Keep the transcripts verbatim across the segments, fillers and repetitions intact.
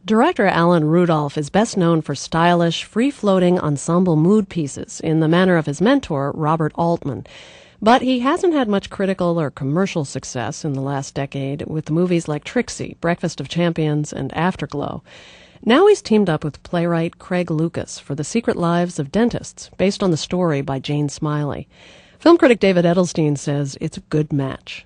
Director Alan Rudolph is best known for stylish, free-floating ensemble mood pieces in the manner of his mentor, Robert Altman. But he hasn't had much critical or commercial success in the last decade with movies like Trixie, Breakfast of Champions, and Afterglow. Now he's teamed up with playwright Craig Lucas for The Secret Lives of Dentists, based on the story by Jane Smiley. Film critic David Edelstein says it's a good match.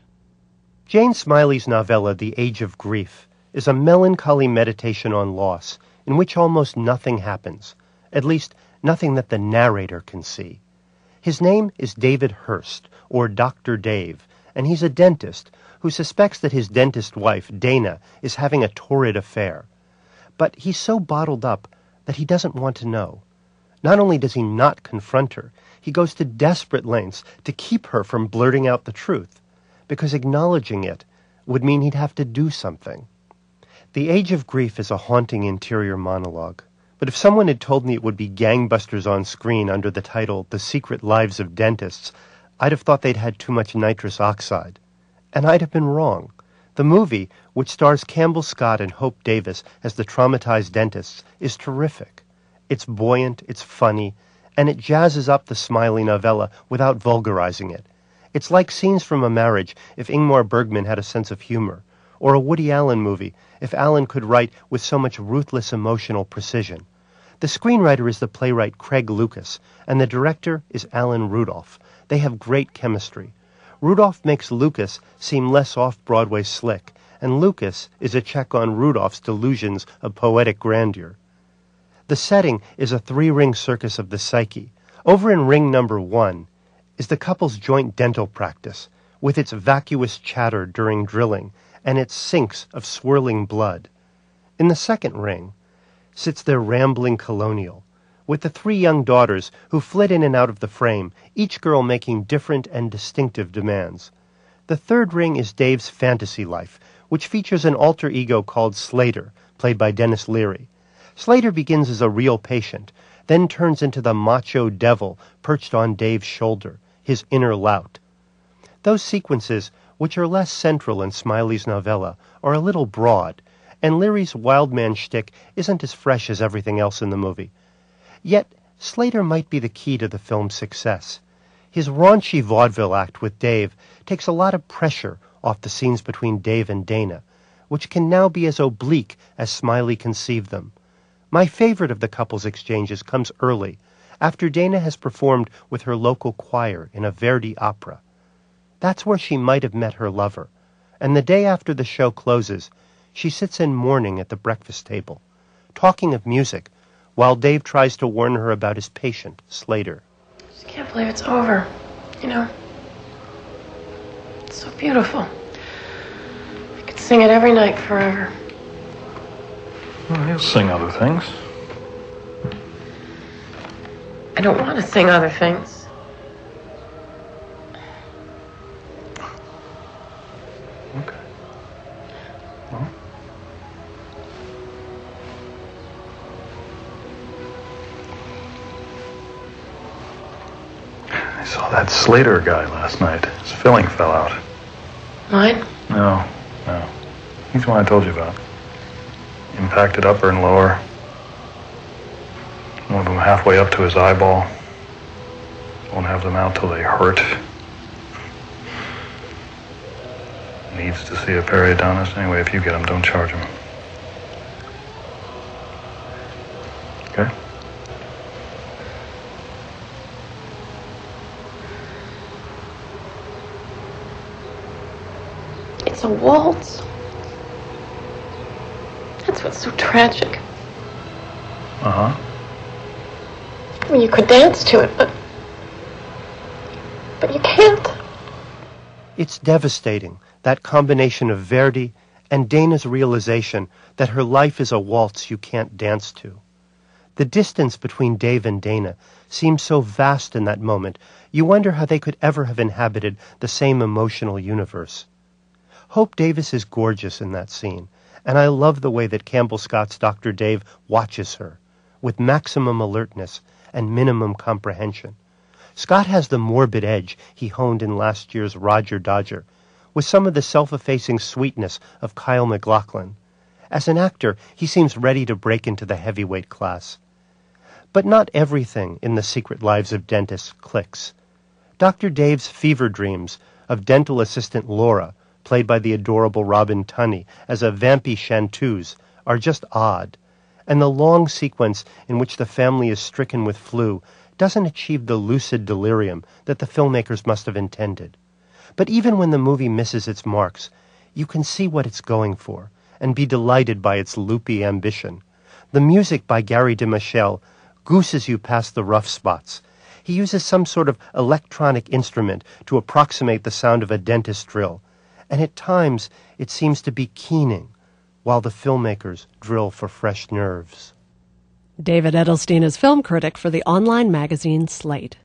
Jane Smiley's novella, The Age of Grief, is a melancholy meditation on loss in which almost nothing happens, at least nothing that the narrator can see. His name is David Hurst, or Doctor Dave, and he's a dentist who suspects that his dentist wife, Dana, is having a torrid affair. But he's so bottled up that he doesn't want to know. Not only does he not confront her, he goes to desperate lengths to keep her from blurting out the truth, because acknowledging it would mean he'd have to do something. The Age of Grief is a haunting interior monologue, but if someone had told me it would be gangbusters on screen under the title The Secret Lives of Dentists, I'd have thought they'd had too much nitrous oxide. And I'd have been wrong. The movie, which stars Campbell Scott and Hope Davis as the traumatized dentists, is terrific. It's buoyant, it's funny, and it jazzes up the Smiley novella without vulgarizing it. It's like Scenes from a Marriage if Ingmar Bergman had a sense of humor, or a Woody Allen movie if Allen could write with so much ruthless emotional precision. The screenwriter is the playwright Craig Lucas, and the director is Alan Rudolph. They have great chemistry. Rudolph makes Lucas seem less off-Broadway slick, and Lucas is a check on Rudolph's delusions of poetic grandeur. The setting is a three-ring circus of the psyche. Over in ring number one is the couple's joint dental practice, with its vacuous chatter during drilling and its sinks of swirling blood. In the second ring sits their rambling colonial, with the three young daughters who flit in and out of the frame, each girl making different and distinctive demands. The third ring is Dave's fantasy life, which features an alter ego called Slater, played by Dennis Leary. Slater begins as a real patient, then turns into the macho devil perched on Dave's shoulder, his inner lout. Those sequences, which are less central in Smiley's novella, are a little broad, and Leary's wildman shtick isn't as fresh as everything else in the movie. Yet, Slater might be the key to the film's success. His raunchy vaudeville act with Dave takes a lot of pressure off the scenes between Dave and Dana, which can now be as oblique as Smiley conceived them. My favorite of the couple's exchanges comes early, after Dana has performed with her local choir in a Verdi opera. That's where she might have met her lover, and the day after the show closes, she sits in mourning at the breakfast table, talking of music, while Dave tries to warn her about his patient, Slater. I just can't believe it's over, you know? It's so beautiful. I could sing it every night forever. Well, he'll sing other things. I don't want to sing other things. Okay. Well. I saw that Slater guy last night. His filling fell out. Mine? No, no. He's the one I told you about. Impacted upper and lower. One of them halfway up to his eyeball. Won't have them out till they hurt. Needs to see a periodontist. Anyway, if you get him, don't charge him. Okay? It's a waltz. That's what's so tragic. Uh-huh. I mean, you could dance to it, but... But you can't. It's devastating, that combination of Verdi and Dana's realization that her life is a waltz you can't dance to. The distance between Dave and Dana seems so vast in that moment, you wonder how they could ever have inhabited the same emotional universe. Hope Davis is gorgeous in that scene, and I love the way that Campbell Scott's Doctor Dave watches her, with maximum alertness and minimum comprehension. Scott has the morbid edge he honed in last year's Roger Dodger, with some of the self-effacing sweetness of Kyle MacLachlan. As an actor, he seems ready to break into the heavyweight class. But not everything in The Secret Lives of Dentists clicks. Doctor Dave's fever dreams of dental assistant Laura, played by the adorable Robin Tunney, as a vampy chanteuse, are just odd, and the long sequence in which the family is stricken with flu doesn't achieve the lucid delirium that the filmmakers must have intended. But even when the movie misses its marks, you can see what it's going for, and be delighted by its loopy ambition. The music by Gary DeMichel gooses you past the rough spots. He uses some sort of electronic instrument to approximate the sound of a dentist drill, and at times it seems to be keening, while the filmmakers drill for fresh nerves. David Edelstein is film critic for the online magazine Slate.